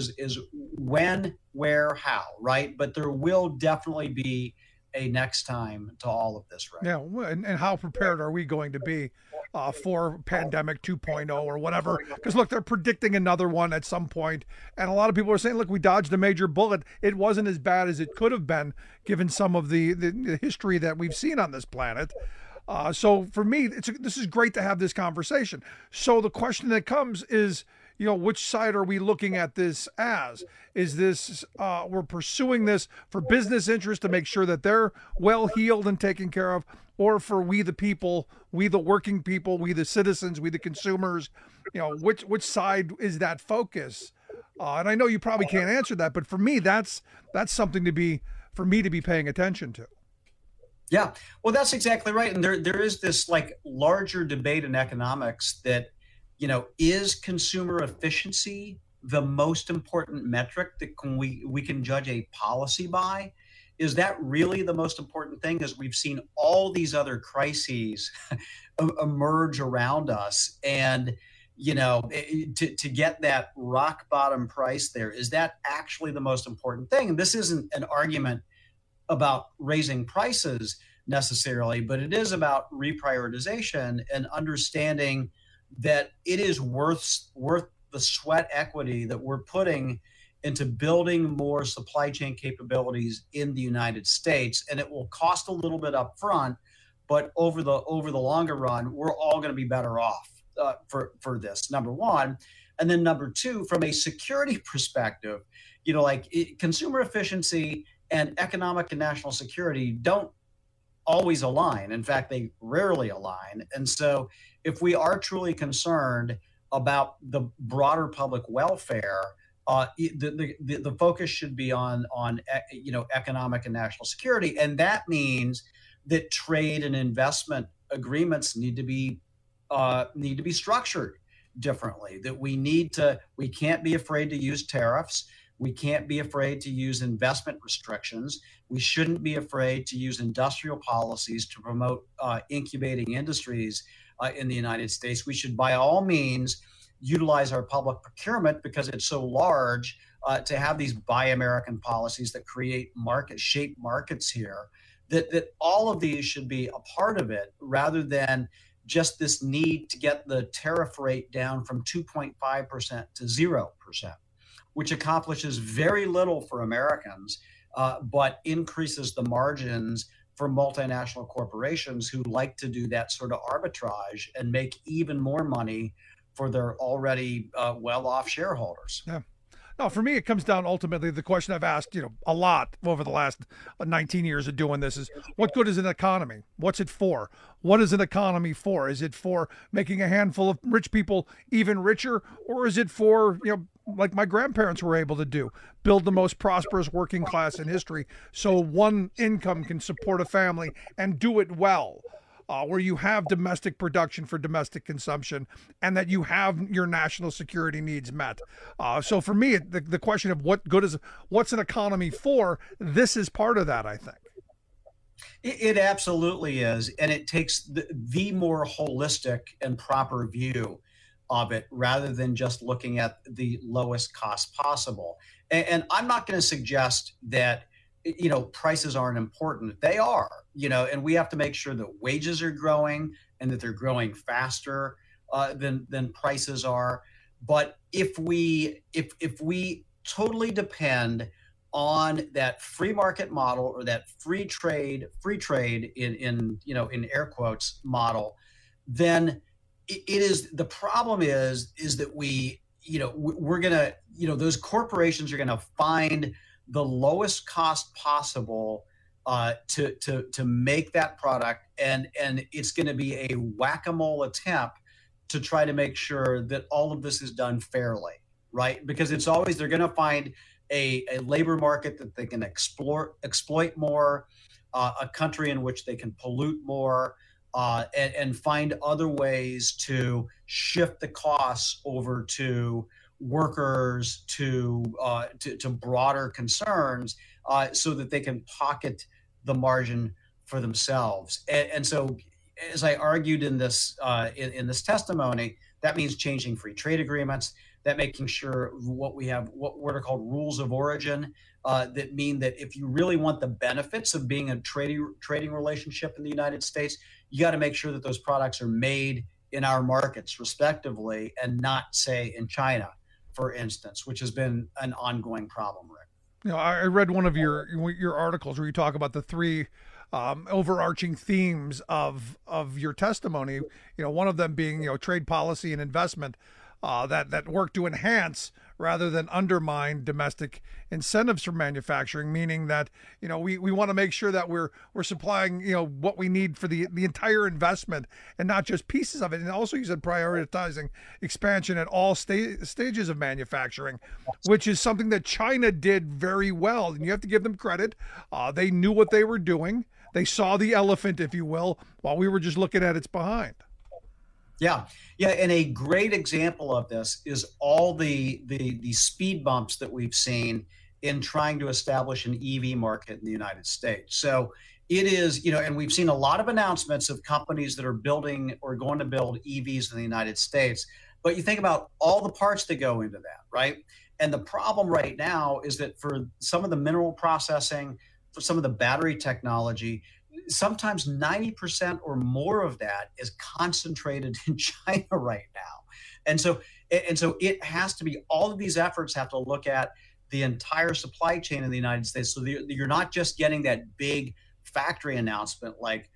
when, where, how, right? But there will definitely be a next time to all of this, right? Yeah, and how prepared are we going to be for pandemic 2.0 or whatever? Because look, they're predicting another one at some point, and a lot of people are saying, look, we dodged a major bullet. It wasn't as bad as it could have been given some of the history that we've seen on this planet. So for me, this is great to have this conversation. So the question that comes is, which side are we looking at this as? Is this, we're pursuing this for business interest to make sure that they're well healed and taken care of, or for we the people, we the working people, we the citizens, we the consumers, which side is that focus? And I know you probably can't answer that, but for me, that's something for me to be paying attention to. Yeah, well, that's exactly right. And there is this larger debate in economics that, is consumer efficiency the most important metric that we can judge a policy by? Is that really the most important thing? As we've seen all these other crises emerge around us, and to get that rock bottom price there, is that actually the most important thing? And this isn't an argument about raising prices necessarily, but it is about reprioritization and understanding that it is worth the sweat equity that we're putting into building more supply chain capabilities in the United States. And it will cost a little bit up front, but over the longer run, we're all going to be better off for this, number one. And then number two, from a security perspective, consumer efficiency and economic and national security don't always align. In fact, they rarely align. And so if we are truly concerned about the broader public welfare, the focus should be on economic and national security. And that means that trade and investment agreements need to be structured differently, that we can't be afraid to use tariffs. We can't be afraid to use investment restrictions. We shouldn't be afraid to use industrial policies to promote incubating industries in the United States. We should, by all means, utilize our public procurement because it's so large to have these Buy American policies that create shape markets here. That all of these should be a part of it rather than just this need to get the tariff rate down from 2.5% to 0%, which accomplishes very little for Americans, but increases the margins for multinational corporations who like to do that sort of arbitrage and make even more money for their already well-off shareholders. Yeah. No, for me, it comes down ultimately the question I've asked, a lot over the last 19 years of doing this is, what good is an economy? What's it for? What is an economy for? Is it for making a handful of rich people even richer? Or is it for, like my grandparents were able to do, build the most prosperous working class in history so one income can support a family and do it well? Where you have domestic production for domestic consumption and that you have your national security needs met. So for me, the question of what's an economy for, this is part of that, I think. It absolutely is. And it takes the more holistic and proper view of it rather than just looking at the lowest cost possible. And I'm not going to suggest that prices aren't important. They are, and we have to make sure that wages are growing and that they're growing faster than prices are. But if we totally depend on that free market model or that free trade in air quotes model, then the problem is that we're gonna, those corporations are gonna find the lowest cost possible to make that product, and it's going to be a whack-a-mole attempt to try to make sure that all of this is done fairly, right? Because it's always they're going to find a labor market that they can exploit more, a country in which they can pollute more, and find other ways to shift the costs over to workers, to broader concerns, so that they can pocket the margin for themselves. And so, as I argued in this testimony, that means changing free trade agreements, that making sure what are called rules of origin, that mean that if you really want the benefits of being a trading relationship in the United States, you got to make sure that those products are made in our markets respectively and not, say, in China, for instance, which has been an ongoing problem, Rick. I read one of your articles where you talk about the three overarching themes of your testimony. One of them being trade policy and investment that work to enhance rather than undermine domestic incentives for manufacturing, meaning that we want to make sure that we're supplying what we need for the entire investment and not just pieces of it. And also you said prioritizing expansion at all stages of manufacturing, which is something that China did very well, and you have to give them credit. They knew what they were doing. They saw the elephant, if you will, while we were just looking at its behind. Yeah. And a great example of this is all the speed bumps that we've seen in trying to establish an EV market in the United States. So it is, and we've seen a lot of announcements of companies that are building or going to build EVs in the United States. But you think about all the parts that go into that, right? And the problem right now is that for some of the mineral processing, for some of the battery technology, sometimes 90% or more of that is concentrated in China right now. And so it has to be, all of these efforts have to look at the entire supply chain in the United States. So you're not just getting that big factory announcement like,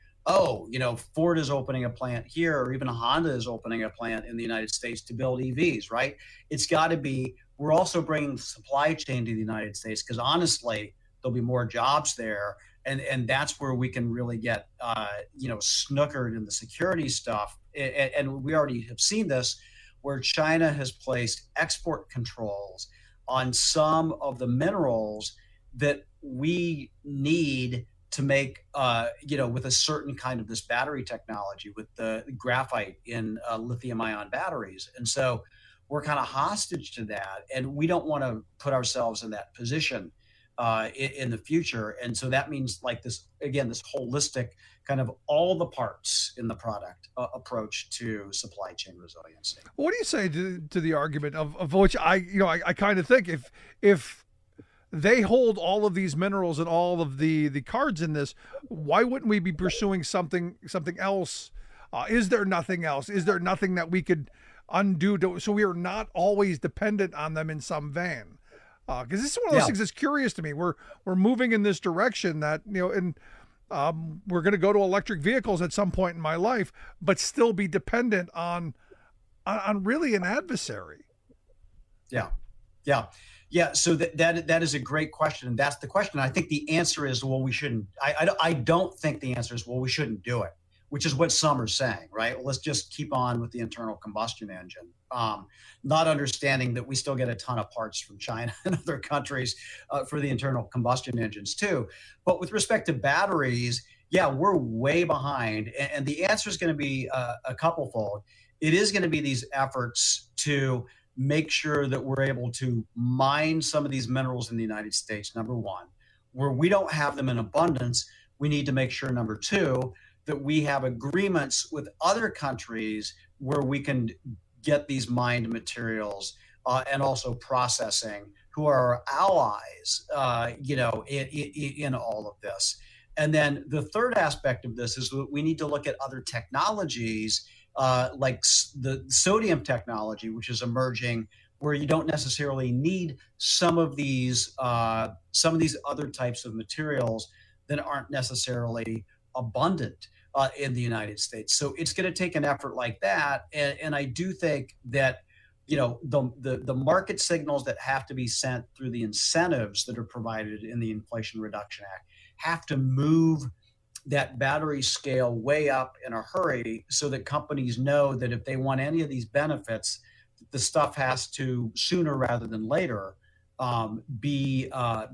Ford is opening a plant here, or even Honda is opening a plant in the United States to build EVs, right? It's got to be, we're also bringing the supply chain to the United States because honestly, there'll be more jobs there. And that's where we can really get, snookered in the security stuff. And we already have seen this, where China has placed export controls on some of the minerals that we need to make, with a certain kind of this battery technology, with the graphite in lithium-ion batteries. And so we're kind of hostage to that, and we don't want to put ourselves in that position in the future. And so that means like this, again, this holistic kind of all the parts in the product approach to supply chain resiliency. What do you say to the argument of which I kind of think if they hold all of these minerals and all of the cards in this, why wouldn't we be pursuing something else? Is there nothing else? Is there nothing that we could undo so we are not always dependent on them in some vein? Because this is one of those things that's curious to me. We're moving in this direction that, and we're going to go to electric vehicles at some point in my life, but still be dependent on really an adversary. Yeah. So that is a great question. And that's the question. I think the answer is, well, we shouldn't. I don't think the answer is, well, we shouldn't do it, which is what some are saying, right? Well, let's just keep on with the internal combustion engine, not understanding that we still get a ton of parts from China and other countries for the internal combustion engines too. But with respect to batteries, yeah, we're way behind. And the answer is going to be a couple-fold. It is going to be these efforts to make sure that we're able to mine some of these minerals in the United States, number one. Where we don't have them in abundance, we need to make sure, number two, that we have agreements with other countries where we can get these mined materials and also processing, who are our allies, in all of this. And then the third aspect of this is that we need to look at other technologies like the sodium technology, which is emerging, where you don't necessarily need some of these other types of materials that aren't necessarily abundant in the United States. So it's going to take an effort like that. And I do think that, the market signals that have to be sent through the incentives that are provided in the Inflation Reduction Act have to move that battery scale way up in a hurry, so that companies know that if they want any of these benefits, the stuff has to sooner rather than later be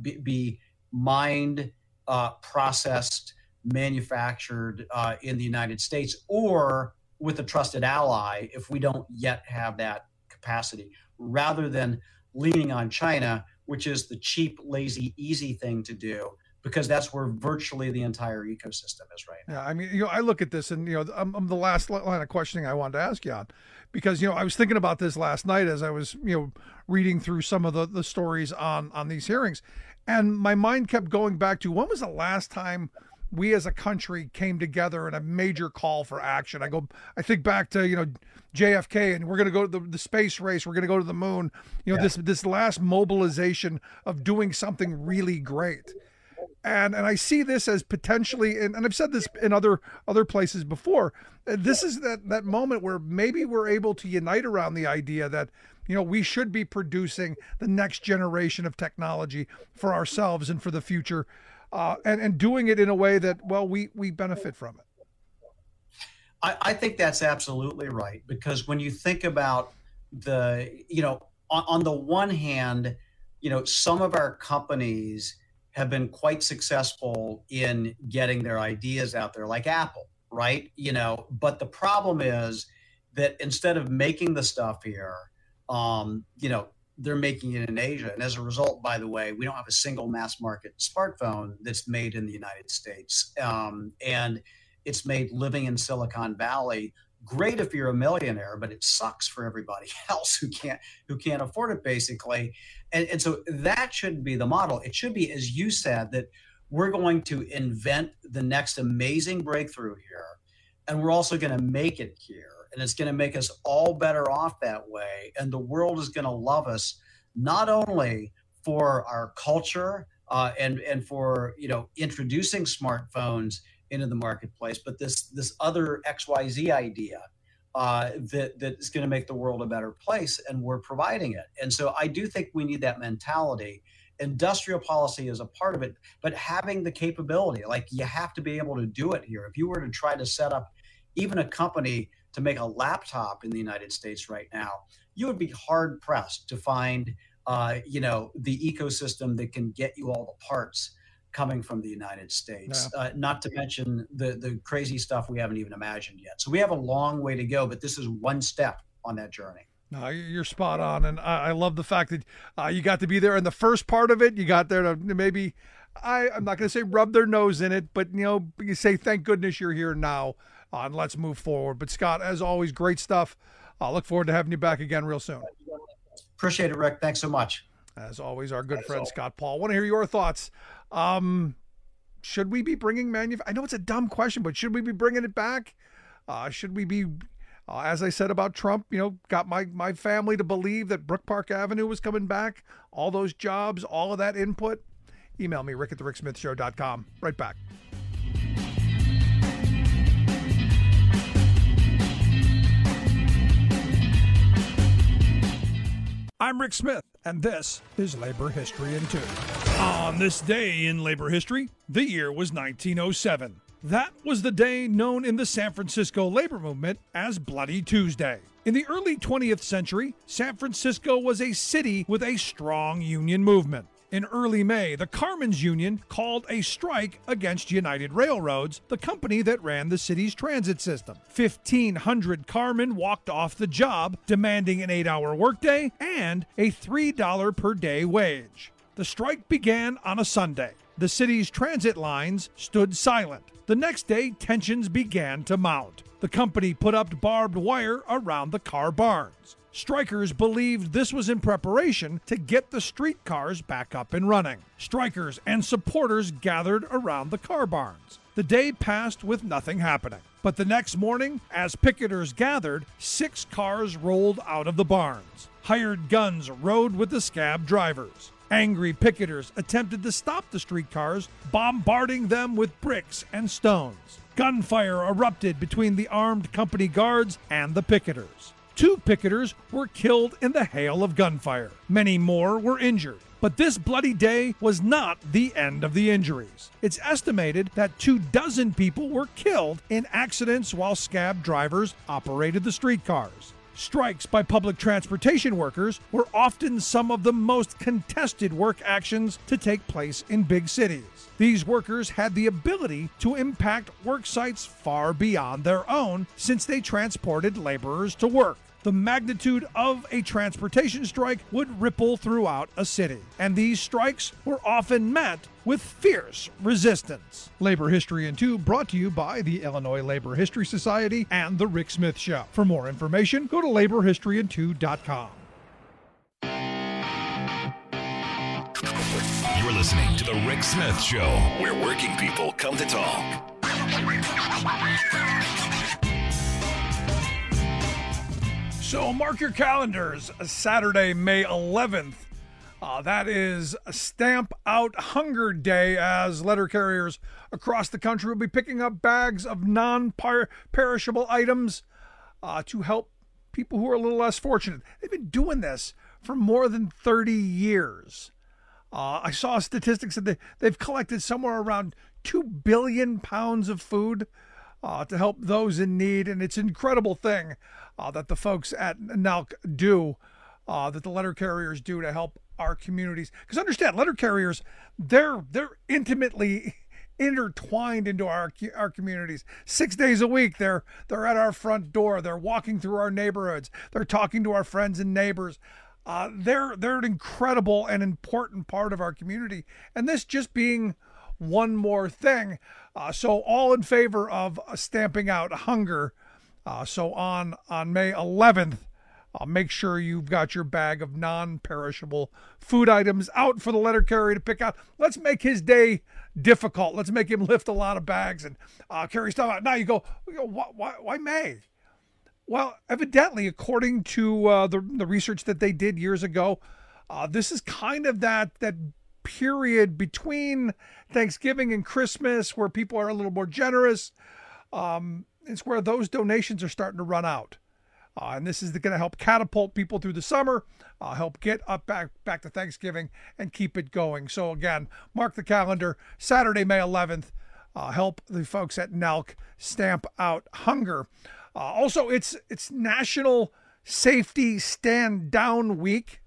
mined, processed, manufactured in the United States, or with a trusted ally if we don't yet have that capacity, rather than leaning on China, which is the cheap, lazy, easy thing to do, because that's where virtually the entire ecosystem is right now. Yeah, I mean, I look at this, and I'm the last line of questioning I wanted to ask you on, because I was thinking about this last night as I was reading through some of the stories on these hearings, and my mind kept going back to, when was the last time we as a country came together in a major call for action? I think back to JFK, and we're going to go to the space race, we're going to go to the moon. This last mobilization of doing something really great. And I see this as potentially, and I've said this in other places before, this is that moment where maybe we're able to unite around the idea that, we should be producing the next generation of technology for ourselves and for the future, and doing it in a way that, we benefit from it. I think that's absolutely right, because when you think about on the one hand, some of our companies have been quite successful in getting their ideas out there, like Apple, right? But the problem is that instead of making the stuff here, they're making it in Asia. And as a result, by the way, we don't have a single mass market smartphone that's made in the United States. And it's made living in Silicon Valley great if you're a millionaire, but it sucks for everybody else who can't afford it, basically. And so that should be the model. It should be, as you said, that we're going to invent the next amazing breakthrough here, and we're also going to make it here. And it's going to make us all better off that way. And the world is going to love us, not only for our culture and for introducing smartphones into the marketplace, but this other XYZ idea that is going to make the world a better place, and we're providing it. And so I do think we need that mentality. Industrial policy is a part of it, but having the capability, like, you have to be able to do it here. If you were to try to set up even a company to make a laptop in the United States right now, you would be hard pressed to find the ecosystem that can get you all the parts coming from the United States, not to mention the crazy stuff we haven't even imagined yet. So we have a long way to go, but this is one step on that journey. No, you're spot on, and I love the fact that you got to be there in the first part of it. You got there to maybe, I'm not going to say rub their nose in it, but you say thank goodness you're here now, and let's move forward. But Scott, as always, great stuff. I look forward to having you back again real soon. Appreciate it, Rick. Thanks so much. As always, our good friend Scott Paul. Want to hear your thoughts? Should we be bringing I know it's a dumb question, but should we be bringing it back? Should we be? As I said about Trump, got my family to believe that Brook Park Avenue was coming back. All those jobs, all of that input. Email me, rick@thericksmithshow.com. Right back. I'm Rick Smith, and this is Labor History in 2. On this day in labor history, the year was 1907. That was the day known in the San Francisco labor movement as Bloody Tuesday. In the early 20th century, San Francisco was a city with a strong union movement. In early May, the Carmen's Union called a strike against United Railroads, the company that ran the city's transit system. 1,500 carmen walked off the job, demanding an 8-hour workday and a $3 per day wage. The strike began on a Sunday. The city's transit lines stood silent. The next day, tensions began to mount. The company put up barbed wire around the car barns. Strikers believed this was in preparation to get the streetcars back up and running. Strikers and supporters gathered around the car barns. The day passed with nothing happening. But the next morning, as picketers gathered, 6 cars rolled out of the barns. Hired guns rode with the scab drivers. Angry picketers attempted to stop the streetcars, bombarding them with bricks and stones. Gunfire erupted between the armed company guards and the picketers. 2 picketers were killed in the hail of gunfire. Many more were injured. But this bloody day was not the end of the injuries. It's estimated that 24 people were killed in accidents while scab drivers operated the streetcars. Strikes by public transportation workers were often some of the most contested work actions to take place in big cities. These workers had the ability to impact work sites far beyond their own since they transported laborers to work. The magnitude of a transportation strike would ripple throughout a city, and these strikes were often met with fierce resistance. Labor History in 2 brought to you by the Illinois Labor History Society and The Rick Smith Show. For more information, go to laborhistoryin2.com. You're listening to The Rick Smith Show, where working people come to talk. So mark your calendars, Saturday, May 11th. That is Stamp Out Hunger Day, as letter carriers across the country will be picking up bags of non-perishable items to help people who are a little less fortunate. They've been doing this for more than 30 years. I saw statistics that they've collected somewhere around 2 billion pounds of food to help those in need, and it's an incredible thing that the folks at NALC do, that the letter carriers do to help our communities. Because understand, letter carriers, they're intimately intertwined into our communities. 6 days a week, they're at our front door. They're walking through our neighborhoods. They're talking to our friends and neighbors. They're an incredible and important part of our community. And this just being one more thing. So all in favor of stamping out hunger. So on May 11th, make sure you've got your bag of non-perishable food items out for the letter carrier to pick out. Let's make his day difficult. Let's make him lift a lot of bags and carry stuff out. Now you go why May? Well, evidently, according to the research that they did years ago, this is kind of that period between Thanksgiving and Christmas where people are a little more generous. It's where those donations are starting to run out. And this is going to help catapult people through the summer, help get up back to Thanksgiving and keep it going. So again, mark the calendar, Saturday, May 11th, help the folks at NALC stamp out hunger. Also, it's National Safety Stand Down Week.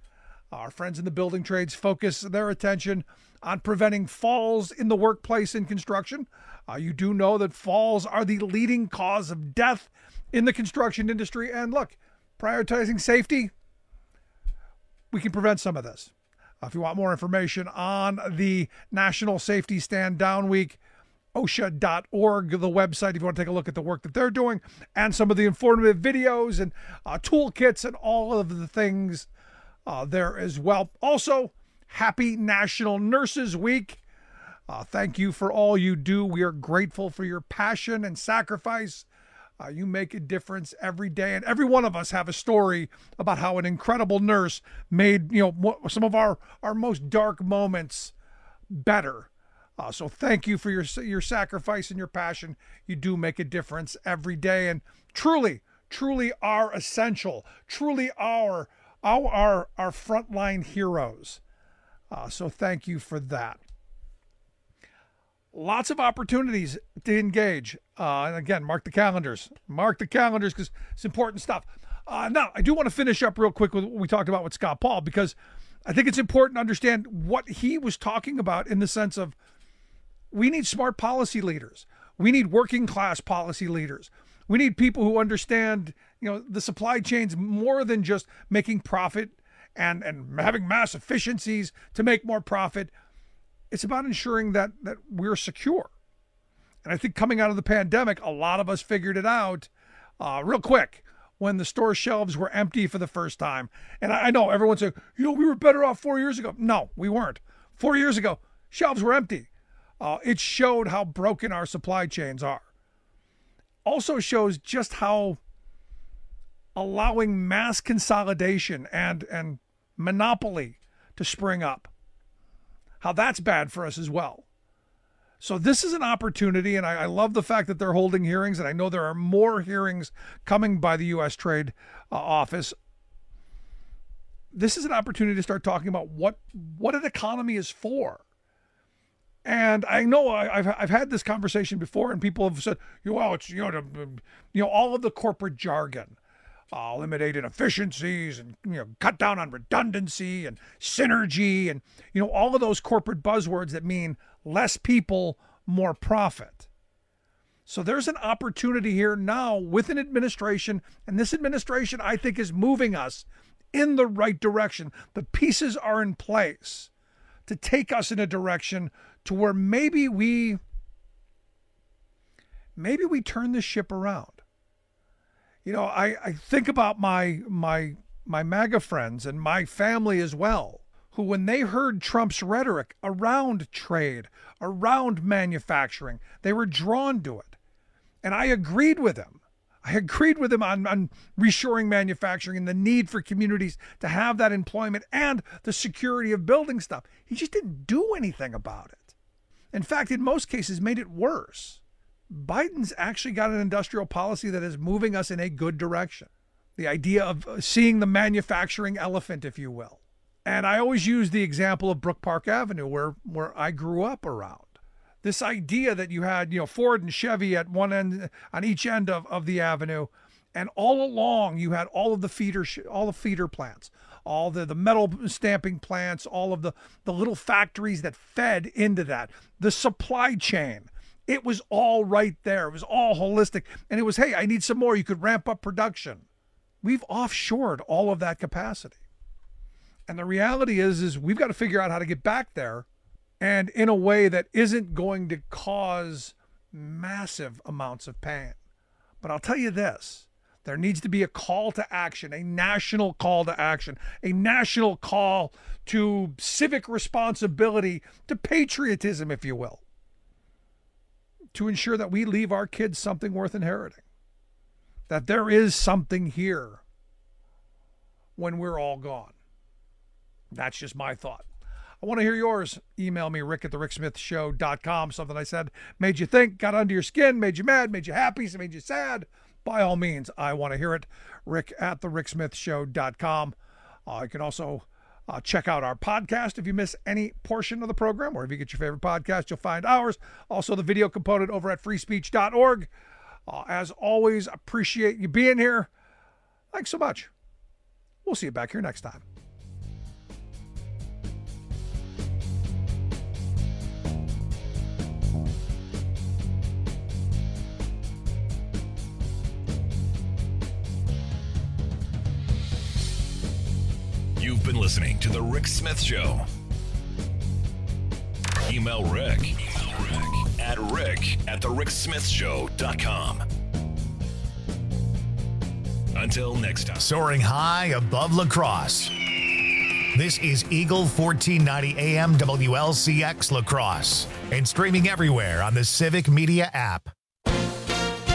Our friends in the building trades focus their attention on preventing falls in the workplace in construction. You do know that falls are the leading cause of death in the construction industry. And look, prioritizing safety, we can prevent some of this. If you want more information on the National Safety Stand Down Week, OSHA.org, the website, if you want to take a look at the work that they're doing and some of the informative videos and toolkits and all of the things there as well. Also, happy National Nurses Week. Thank you for all you do. We are grateful for your passion and sacrifice. You make a difference every day, and every one of us have a story about how an incredible nurse made, some of our most dark moments better. So thank you for your sacrifice and your passion. You do make a difference every day, and truly are essential. Truly are our frontline heroes. So thank you for that. Lots of opportunities to engage. And again, mark the calendars. Mark the calendars because it's important stuff. Now, I do want to finish up real quick with what we talked about with Scott Paul, because I think it's important to understand what he was talking about in the sense of we need smart policy leaders. We need working class policy leaders. We need people who understand, the supply chains more than just making profit and having mass efficiencies to make more profit. It's about ensuring that we're secure. And I think coming out of the pandemic, a lot of us figured it out real quick when the store shelves were empty for the first time. And I know everyone said, we were better off 4 years ago. No, we weren't. 4 years ago, shelves were empty. It showed how broken our supply chains are. Also shows just how allowing mass consolidation and monopoly to spring up, how that's bad for us as well. So this is an opportunity, and I love the fact that they're holding hearings, and I know there are more hearings coming by the U.S. Trade Office. This is an opportunity to start talking about what an economy is for. And I know I've had this conversation before, and people have said, well, it's all of the corporate jargon, eliminate inefficiencies and cut down on redundancy and synergy and all of those corporate buzzwords that mean less people, more profit. So there's an opportunity here now with an administration, and this administration I think is moving us in the right direction. The pieces are in place to take us in a direction to where maybe we turn this ship around. I think about my MAGA friends and my family as well, who when they heard Trump's rhetoric around trade, around manufacturing, they were drawn to it. And I agreed with him. I agreed with him on reshoring manufacturing and the need for communities to have that employment and the security of building stuff. He just didn't do anything about it. In fact, in most cases, made it worse. Biden's actually got an industrial policy that is moving us in a good direction. The idea of seeing the manufacturing elephant, if you will. And I always use the example of Brook Park Avenue, where I grew up around. This idea that you had, Ford and Chevy at one end, on each end of the avenue, and all along you had all of the feeder plants, all the metal stamping plants, all of the little factories that fed into that, the supply chain. It was all right there. It was all holistic. And it was, hey, I need some more. You could ramp up production. We've offshored all of that capacity. And the reality is we've got to figure out how to get back there, and in a way that isn't going to cause massive amounts of pain. But I'll tell you this, there needs to be a call to action, a national call to action, a national call to civic responsibility, to patriotism, if you will, to ensure that we leave our kids something worth inheriting, that there is something here when we're all gone. That's just my thought. I want to hear yours. Email me, rick@thericksmithshow.com. Something I said made you think, got under your skin, made you mad, made you happy, made you sad. By all means, I want to hear it. rick@thericksmithshow.com. You can also check out our podcast if you miss any portion of the program, or if you get your favorite podcast, you'll find ours. Also, the video component over at freespeech.org. As always, appreciate you being here. Thanks so much. We'll see you back here next time. listening to The Rick Smith Show. Email Rick at rick@thericksmithshow.com. Until next time. Soaring high above La Crosse. This is Eagle 1490 AM WLCX La Crosse and streaming everywhere on the Civic Media app.